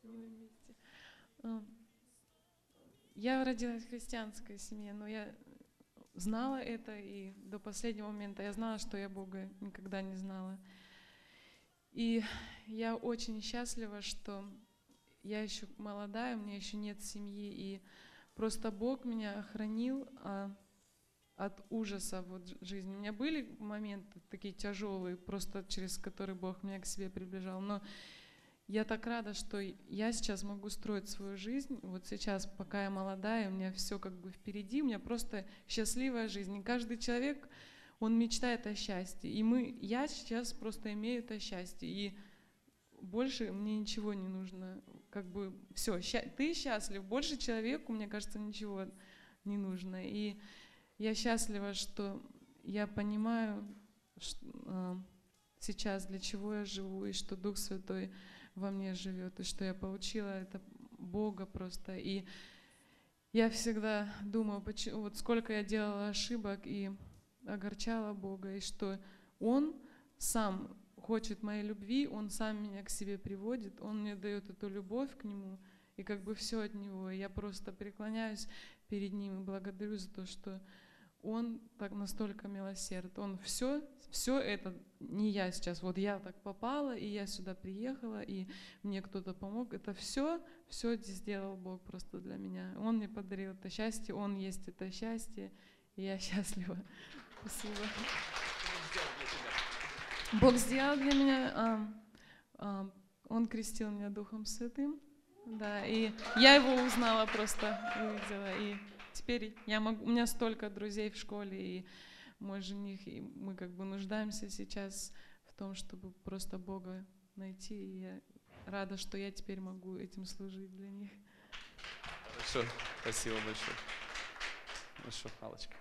вместе. Я родилась в христианской семье, но я знала это, и до последнего момента я знала, что я Бога никогда не знала. И я очень счастлива, что я еще молодая, у меня еще нет семьи, и просто Бог меня охранил от ужаса вот жизни. У меня были моменты такие тяжелые, просто через которые Бог меня к себе приближал, но я так рада, что я сейчас могу строить свою жизнь. Вот сейчас, пока я молодая, у меня все как бы впереди, у меня просто счастливая жизнь. И каждый человек, он мечтает о счастье. И я сейчас просто имею это счастье. И больше мне ничего не нужно. Как бы все, ты счастлив, больше человеку, мне кажется, ничего не нужно. И я счастлива, что я понимаю сейчас, для чего я живу, и что Дух Святой во мне живет, и что я получила это Бога просто. И я всегда думаю, вот сколько я делала ошибок и огорчала Бога, и что Он сам хочет моей любви, Он сам меня к себе приводит, Он мне дает эту любовь к Нему, и как бы все от Него. И я просто преклоняюсь перед Ним и благодарю за то, что Он так настолько милосерд. Он все это, не я сейчас, вот я так попала, и я сюда приехала, и мне кто-то помог. Это все сделал Бог просто для меня. Он мне подарил это счастье, Он есть это счастье, и я счастлива. Спасибо. Бог сделал для меня, Он крестил меня Духом Святым, да, и я Его узнала просто, увидела, и теперь у меня столько друзей в школе, и мой жених, и мы как бы нуждаемся сейчас в том, чтобы просто Бога найти, и я рада, что я теперь могу этим служить для них. Хорошо, спасибо большое. Хорошо, Аллочка.